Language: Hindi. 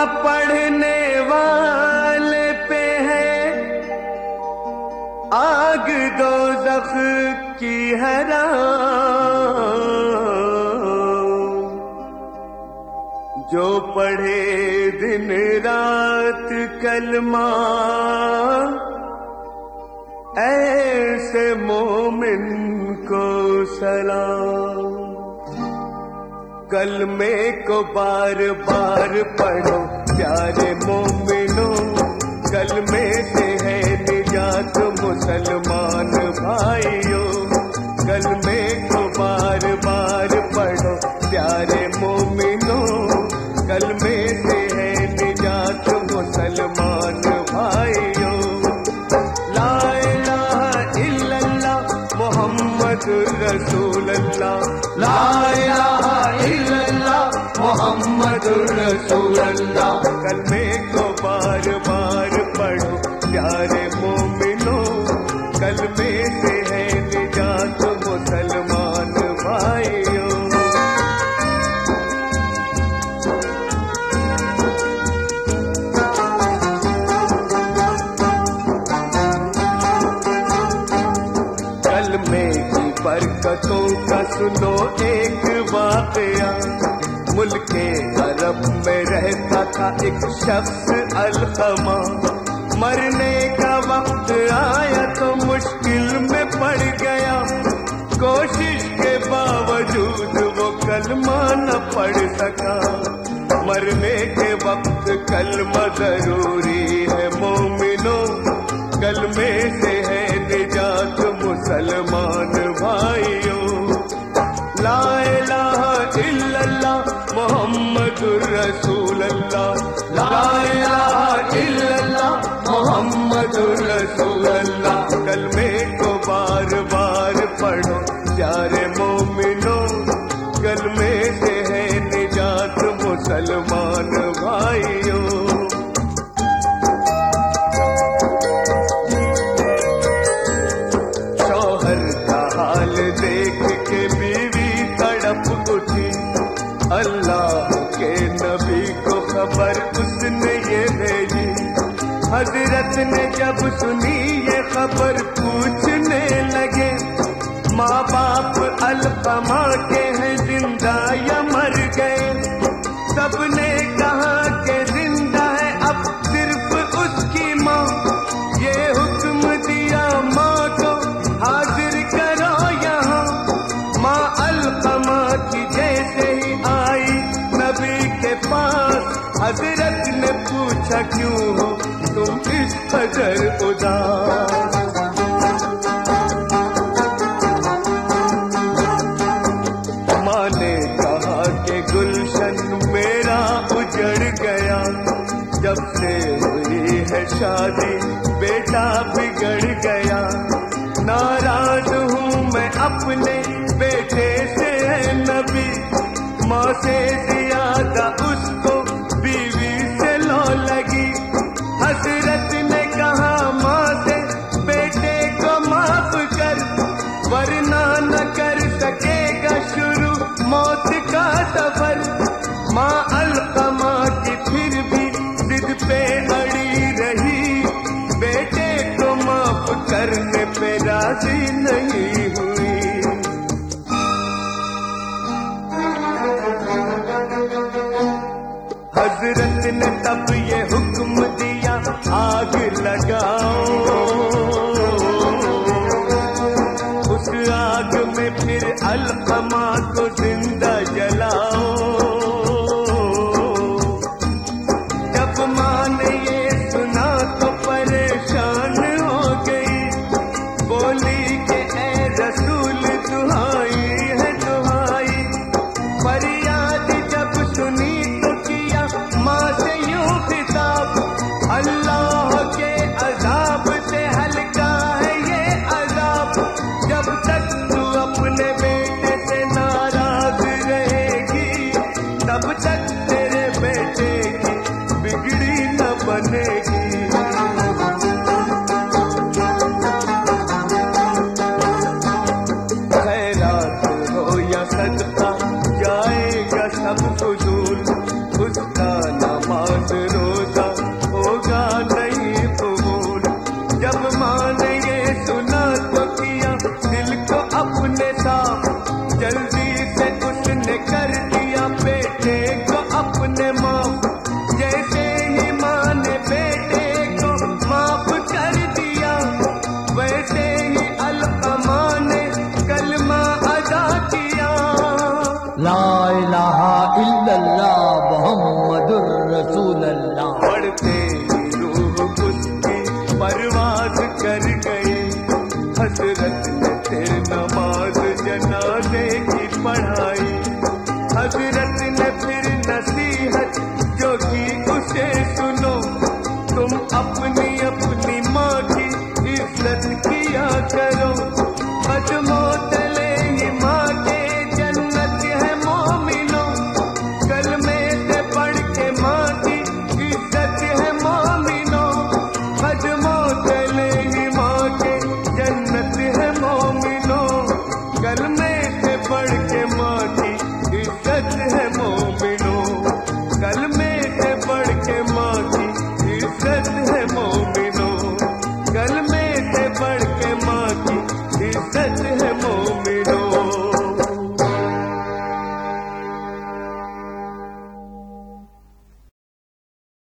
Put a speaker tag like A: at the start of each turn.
A: पढ़ने वाले पे है आग दोज़ख की हराम। जो पढ़े दिन रात कलमा ऐसे मोमिन को सलाम। कलमे को बार बार पढ़ो प्यारे मोमिनों, कलमे से है निजात मुसलमान भाइयों। कलमे को बार बार पढ़ो प्यारे मोमिनों, कलमे से है निजात मुसलमान भाइयों। ला इलाहा इल्लल्लाह मुहम्मदुर रसूलुल्लाह, ला इलाहा इल्लल्लाह मुहम्मदुर रसूलुल्लाह। कलमे को बार बार पढ़ो प्यारे मोमिनों, कलमे से है निजात मुसलमान भाइयों। कलमे की बरकतों का सुनो एक वाक़या। मुल्के अरब में रहता था एक शख्स अलक़मा। मरने का वक्त आया तो मुश्किल में पड़ गया। कोशिश के बावजूद वो कलमा न पढ़ सका। मरने के वक्त कलमा जरूरी है मोमिनों, कलमे से है निजात मुसलमान भाइयों। ला इलाहा इल्लल्लाह मुहम्मदुर रसूलुल्लाह, ला इलाहा इल्लल्लाह मुहम्मदुर रसूलुल्लाह। कलमे को बार बार पढ़ो प्यारे मोमिनों, कलमे से है निजात मुसलमान भाइयों। शौहर का हाल देख के बीवी तड़प उठी। अल्लाह के नबी को खबर उसने ये भेजी। हजरत ने जब सुनी ये खबर पूछने लगे, माँ बाप अलक़मा के हैं जिंदा या मर गए? सबने कहा कि जिंदा है अब सिर्फ उसकी माँ। ये हुक्म दिया माँ को हाजिर करो यहाँ। माँ अलक़मा की जैसे ही आई नबी के पास, हजरत ने पूछा क्यों हो तुम इस कदर उदास? माँ ने कहा कि गुलशन मेरा उजड़ गया। जब से हुई है शादी बेटा बिगड़ गया। नाराज हूँ मैं अपने बेटे से है नबी। माँ से ज्यादा उसको बीवी से लो लगी। हजरत ने कहा माँ से बेटे को माफ कर, वरना न कर सकेगा शुरू मौत का सफर। माँ अलक़मा की फिर भी जिद पे अड़ी रही। बेटे को माफ करने पे राजी नहीं हुई। हजरत ने तब ये हुक्म दिया आग लगाओ। उस आग में फिर अलक़मा को जिंदा जलाओ। जब माँ ने ये सुना तो परेशान हो गई। बोली कि ए रसूल दुहाई है दुहाई। फरियाद जब सुनी तो किया माँ से यूं खिताब, अल्लाह के अज़ाब से हल्का है ये अज़ाब। जब तक तू अपने बेटे से नाराज रहेगी, तब तक तेरे बेटे की बिगड़ी न बनेगी। खैरात हो या सदका जाएगा सब फजूल। उसका नमाज
B: ला इलाहा इल्लल्लाह मुहम्मदुर रसूलल्लाह।
A: पढ़ते ही रूह उसकी परवाज कर गई। हजरत ने फिर नमाज जनाजे की पढ़ाई। हजरत